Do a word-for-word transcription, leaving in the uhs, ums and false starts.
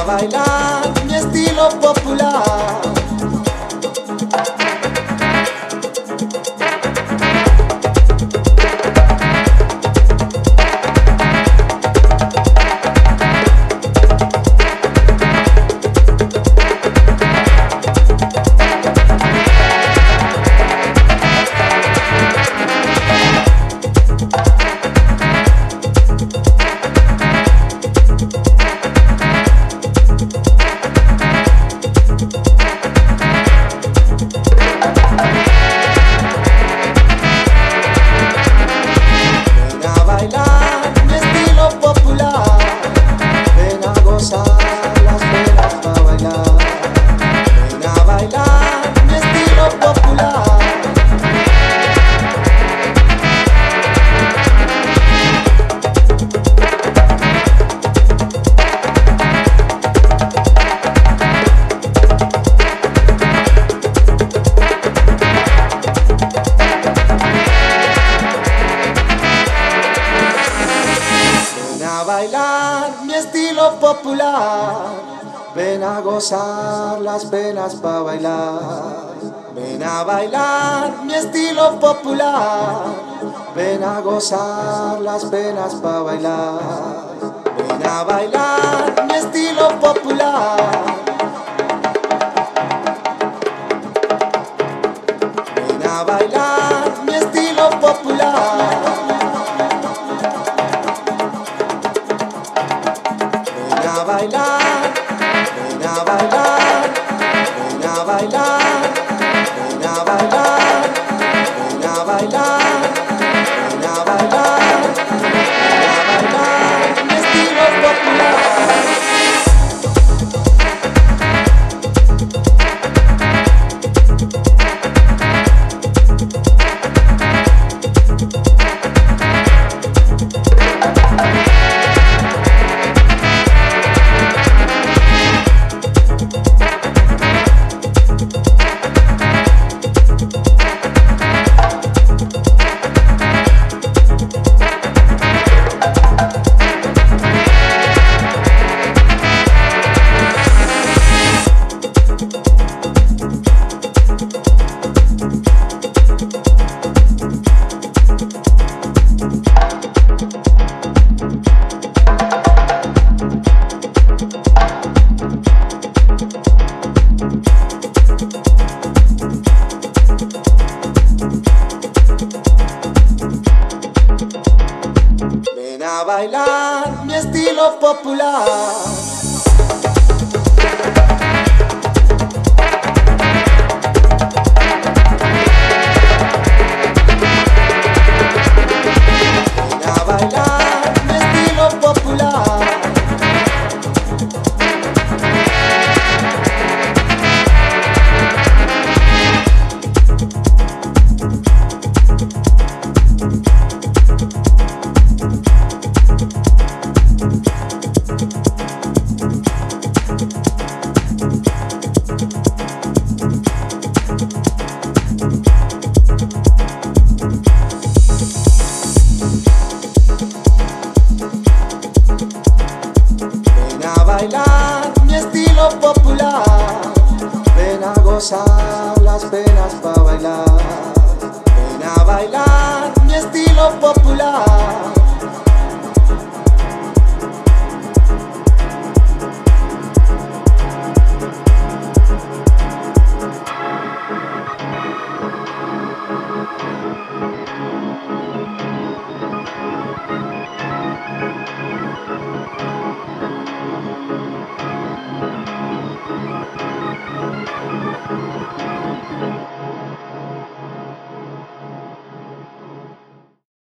bailar mi estilo popular. Bailar mi estilo popular, ven a gozar las venas pa' bailar. Ven a bailar mi estilo popular, ven a gozar las venas pa' bailar. Ven a bailar mi estilo popular. Ven a bailar mi estilo popular. Ven a bailar, ven a bailar, ven a bailar, ven a bailar, ven a bailar, ven a bailar, ven a bailar mi estilo popular. Ven a bailar mi estilo popular. Bailar mi estilo popular, ven a gozar las venas pa' bailar. Ven a bailar mi estilo popular.